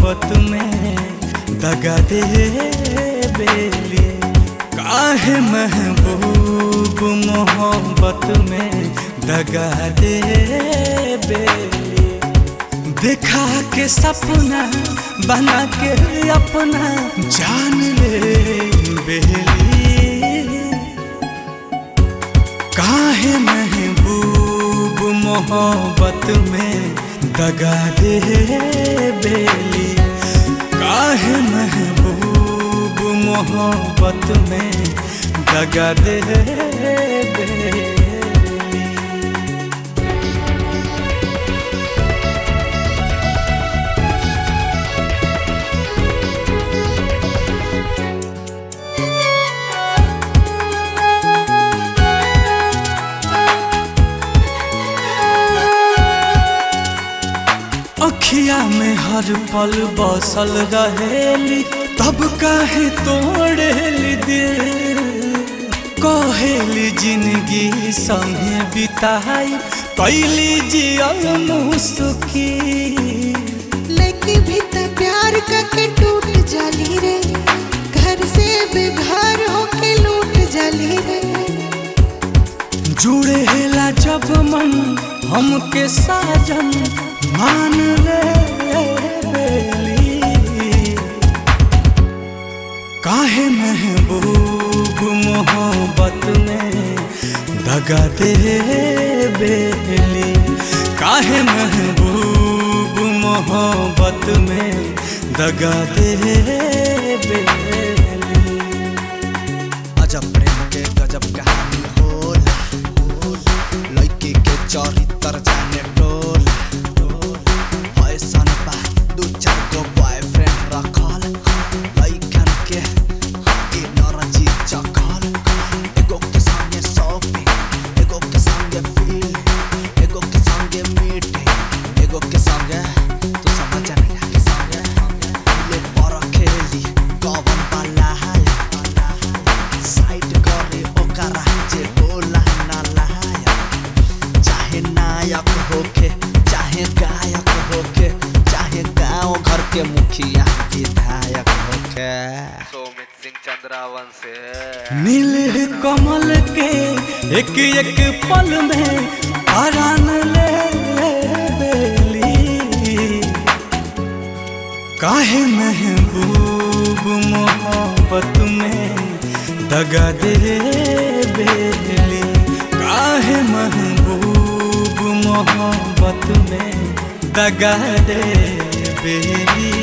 मोहब्बत में दगा दे बेली। काहे महबूब मोहब्बत में दगा दे बेली। देखा के सपना बना के अपना जान ले बेली। काहे महबूब मोहब्बत में दगा दे बेली। काहे महबूब मोहब्बत में दगा दे बेली। अखिया में हर पल बसल रहेली, तब काहे तोड़ेली दिल। कहेली जिंदगी संगे बिताई, कैली जियल मुस्की। लेकिन भी त प्यार करके टूट जाली रे, घर से बेघर होके लूट जाली रे। जुड़े हेला जब मन हमके साजन मान ले बेली। काहे महबूब मोहब्बत में दगा दे बेली। काहे महबूब मोहब्बत में दगा दे बेली। अजब प्रेम के गजब कहानी होला, लड़की के चरित्र जाने टोल। ऐसन बा दू चार गो बॉयफ्रेंड रखल, लइकन के एनर्जी चखल। एगो के संगे शॉपिंग, एगो के संगे फीलिंग, एगो के संगे मीटिंग, एगो के संगे तू समझ नहीं के संगे ले पर खेली कवन वाला है। साइड करे ओकरा जे होला ना लाया, चाहे नायक होके चाहे गायक होके, चाहे गांव घर के मुखिया विधायक होके। सोमित सिंह चंद्रावन से नील कमल के एक एक पल में आरान ले बेली। काहे महबूब मोहब्बत में दगा दे बेली। काहे महबूब मोहब्बत में दगा दे बेली।